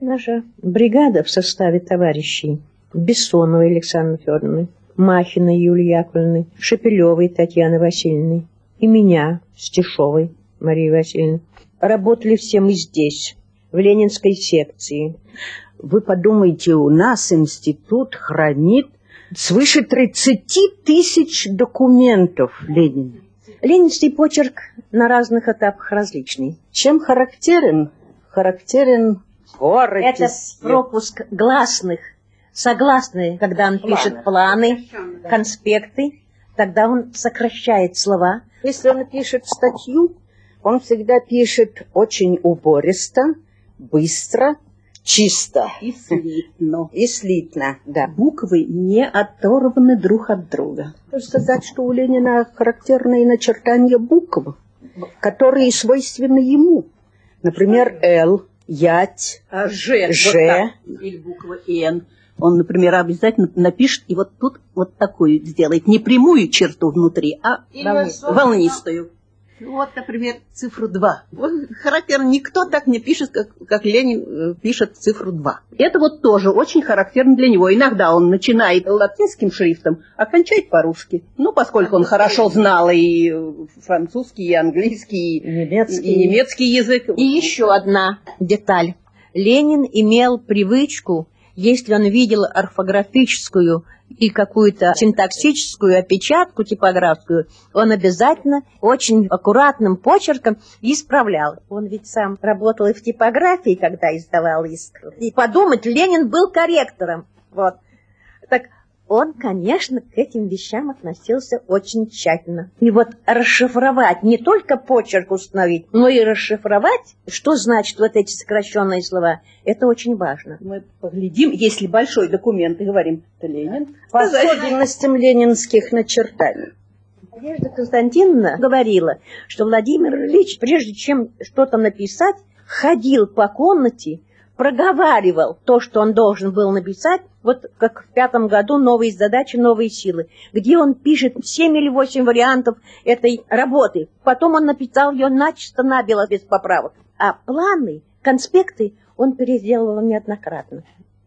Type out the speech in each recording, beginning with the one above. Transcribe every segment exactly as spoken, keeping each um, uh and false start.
Наша бригада в составе товарищей Бессоновой Александры Федоровны, Махиной Юлии Яковлевны, Шепелевой Татьяны Васильевны и меня, Стешовой Марии Васильевны, работали все мы здесь, в Ленинской секции. Вы подумайте, у нас институт хранит свыше тридцати тысяч документов Ленина. Ленинский почерк на разных этапах различный. Чем характерен? Характерен скорость. Это пропуск гласных, согласные, когда он пишет планы, конспекты, тогда он сокращает слова. Если он пишет статью, он всегда пишет очень убористо, быстро, чисто. И слитно. И слитно, да. Буквы не оторваны друг от друга. Можно сказать, что у Ленина характерные начертания букв, которые свойственны ему. Например, «Л», «Ять», а «Ж», «Ж». Вот или буква «Н». Он, например, обязательно напишет и вот тут вот такую сделает. Не прямую черту внутри, а волнистую. волнистую. Вот, например, цифру два. Вот характерно, никто так не пишет, как, как Ленин пишет цифру два. Это вот тоже очень характерно для него. Иногда он начинает латинским шрифтом, а кончает по-русски. Ну, поскольку он хорошо знал и французский, и английский, и немецкий, и немецкий язык. И еще одна деталь. Ленин имел привычку, если он видел орфографическую и какую-то синтаксическую опечатку типографскую, он обязательно очень аккуратным почерком исправлял. Он ведь сам работал и в типографии, когда издавал «Искру». И подумать, Ленин был корректором. Вот. Так он, конечно, к этим вещам относился очень тщательно. И вот расшифровать, не только почерк установить, но и расшифровать, что значит вот эти сокращенные слова, это очень важно. Мы поглядим, если большой документ, и говорим, это Ленин. По особенностям ленинских начертаний. Надежда Константиновна говорила, что Владимир Ильич, прежде чем что-то написать, ходил по комнате, проговаривал то, что он должен был написать, вот как в пятом году «Новые задачи, новые силы», где он пишет семь или восемь вариантов этой работы. Потом он написал ее начисто набело, без поправок. А планы, конспекты он переделывал неоднократно.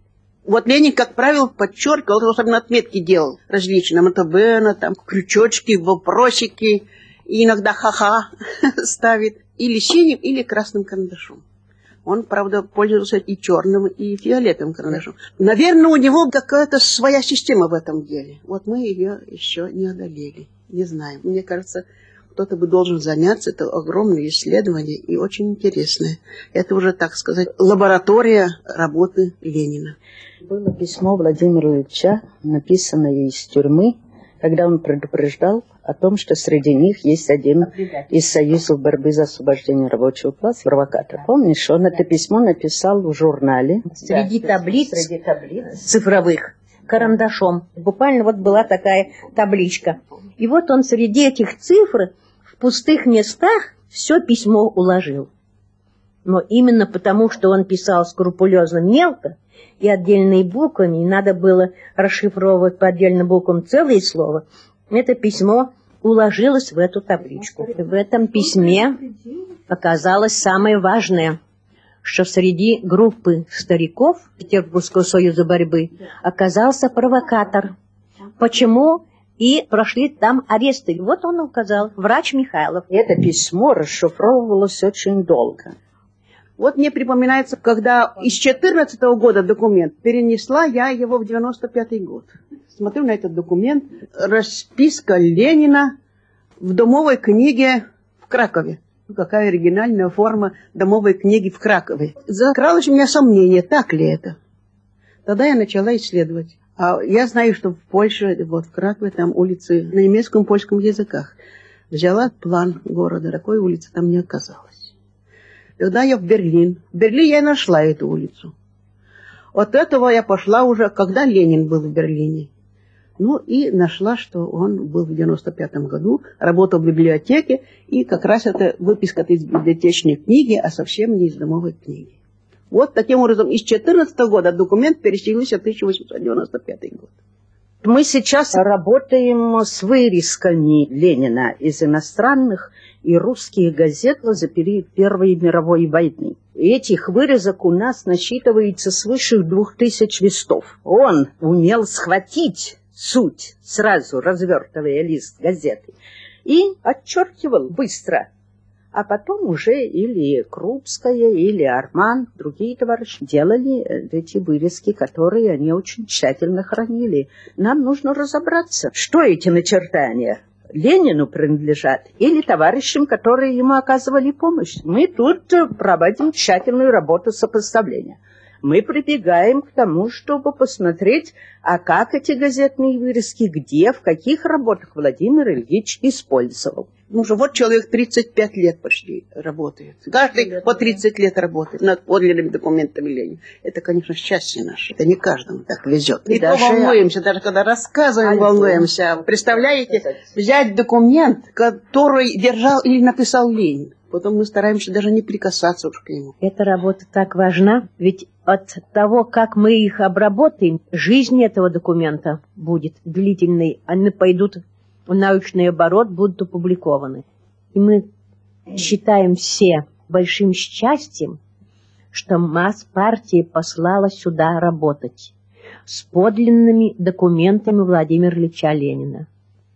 Вот Ленин, как правило, подчеркивал, особенно отметки делал различные, МТБ, там крючочки, вопросики, и иногда ха-ха ставит или синим, или красным карандашом. Он, правда, пользовался и черным, и фиолетовым карандашом. Наверное, у него какая-то своя система в этом деле. Вот мы ее еще не одолели, не знаем. Мне кажется, кто-то бы должен заняться. Это огромное исследование и очень интересное. Это уже, так сказать, лаборатория работы Ленина. Было письмо Владимира Ильича, написанное из тюрьмы, когда он предупреждал о том, что среди них есть один из союзов борьбы за освобождение рабочего класса, провокатор. Помнишь, он это письмо написал в журнале. Среди таблиц, среди таблиц цифровых, карандашом. Буквально вот была такая табличка. И вот он среди этих цифр в пустых местах все письмо уложил. Но именно потому, что он писал скрупулезно мелко, и отдельные буквами, и надо было расшифровывать по отдельным буквам целые слова, это письмо уложилось в эту табличку. И в этом письме оказалось самое важное, что среди группы стариков Петербургского союза борьбы оказался провокатор. Почему? И прошли там аресты. Вот он указал, врач Михайлов. Это письмо расшифровывалось очень долго. Вот мне припоминается, когда из четырнадцатого года документ перенесла я его в девяносто пятый год. Смотрю на этот документ. Расписка Ленина в домовой книге в Кракове. Какая оригинальная форма домовой книги в Кракове. Закралось у меня сомнение, так ли это. Тогда я начала исследовать. А я знаю, что в Польше, вот в Кракове, там улицы на немецком, польском языках. Взяла план города, такой улицы там не оказалось. Когда я в Берлин, в Берлине я нашла эту улицу. От этого я пошла уже, когда Ленин был в Берлине. Ну и нашла, что он был в девяносто пятом году, работал в библиотеке, и как раз это выписка из библиотечной книги, а совсем не из домовой книги. Вот таким образом из четырнадцатого года документ переселился в тысяча восемьсот девяносто пятый год. Мы сейчас работаем с вырезками Ленина из иностранных и русские газеты за период Первой мировой войны. Этих вырезок у нас насчитывается свыше двух тысяч листов. Он умел схватить суть, сразу развертывая лист газеты, и отчеркивал быстро. А потом уже или Крупская, или Арман, другие товарищи делали эти вырезки, которые они очень тщательно хранили. Нам нужно разобраться, что эти начертания Ленину принадлежат или товарищам, которые ему оказывали помощь. Мы тут проводим тщательную работу сопоставления. Мы прибегаем к тому, чтобы посмотреть, а как эти газетные вырезки, где, в каких работах Владимир Ильич использовал. Ну же, вот человек тридцать пять лет почти работает. Каждый по тридцать лет работает над подлинными документами Ленина. Это, конечно, счастье наше. Это не каждому так везет. И, и то волнуемся, даже когда рассказываем, альбом. волнуемся. Представляете, взять документ, который держал или написал Ленин. Потом мы стараемся даже не прикасаться уж к нему. Эта работа так важна, ведь от того, как мы их обработаем, жизнь этого документа будет длительной. Они пойдут в научный оборот, будут опубликованы. И мы считаем все большим счастьем, что масс-партия послала сюда работать с подлинными документами Владимира Ильича Ленина.